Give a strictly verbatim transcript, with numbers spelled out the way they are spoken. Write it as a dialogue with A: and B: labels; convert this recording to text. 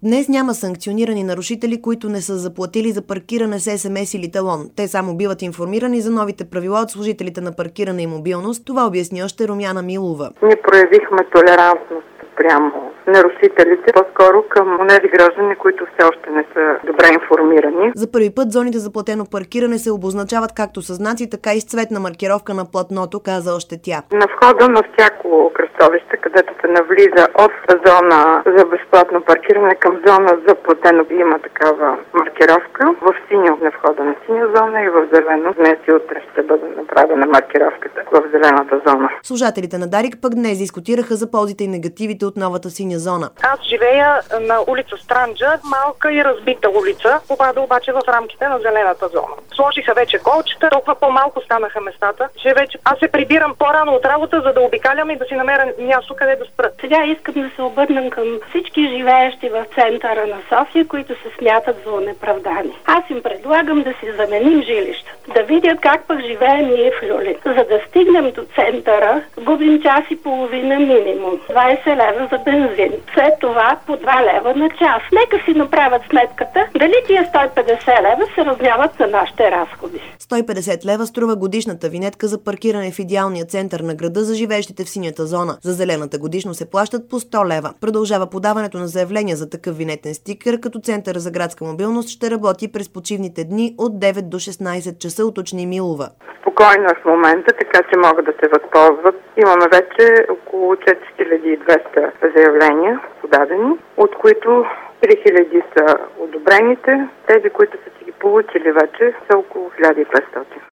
A: Днес няма санкционирани нарушители, които не са заплатили за паркиране с ес ем ес или талон. Те само биват информирани за новите правила от служителите на паркиране и мобилност. Това обясни още Румяна Милова.
B: Ние проявихме толерантност прямо нарушителите, по-скоро към тези граждани, които все още не са добре информирани.
A: За първи път зоните за платено паркиране се обозначават както със знаци, така и с цветна маркировка на платното, каза още тя.
B: На входа на всяко кръстовище, където се навлиза от зона за безплатно паркиране към зона за платено, има такава маркировка. В синьо на входа на синя зона и в зелено. Днес и утре ще бъде направена маркировката в зелената зона.
A: Служателите на Дарик пък днес дискутираха за ползите и негативите от новата синя зона.
C: Аз живея на улица Странджа, малка и разбита улица, попада обаче в рамките на зелената зона. Сложиха вече колчета, толкова по-малко станаха местата, че вече аз се прибирам по-рано от работа, за да обикалям и да си намеря място къде да спра.
D: Сега искам да се обърнем към всички живеещи в центъра на София, които се смятат за онеправдани. Аз им предлагам да си заменим жилища, да видят как пък живеем ние в Люлин. За да стигнем до центъра, губим час и половина минимум. двайсет лева за бензин. След това по два лева на час. Нека си направят сметката, дали тия сто и петдесет лева се равняват на нашите разходи.
A: сто и петдесет лева струва годишната винетка за паркиране в идеалния център на града за живеещите в синята зона. За зелената годишно се плащат по сто лева. Продължава подаването на заявления за такъв винетен стикер, като Центъра за градска мобилност ще работи през почивните дни от девет до шестнайсет часа, уточни Милова.
B: Спокойно е в момента, така че могат да се възползват. Имаме вече около четири хиляди и двеста заявления подадени, от които три хиляди са одобрените. Тези, които са си ги получили вече, са около хиляда и петстотин.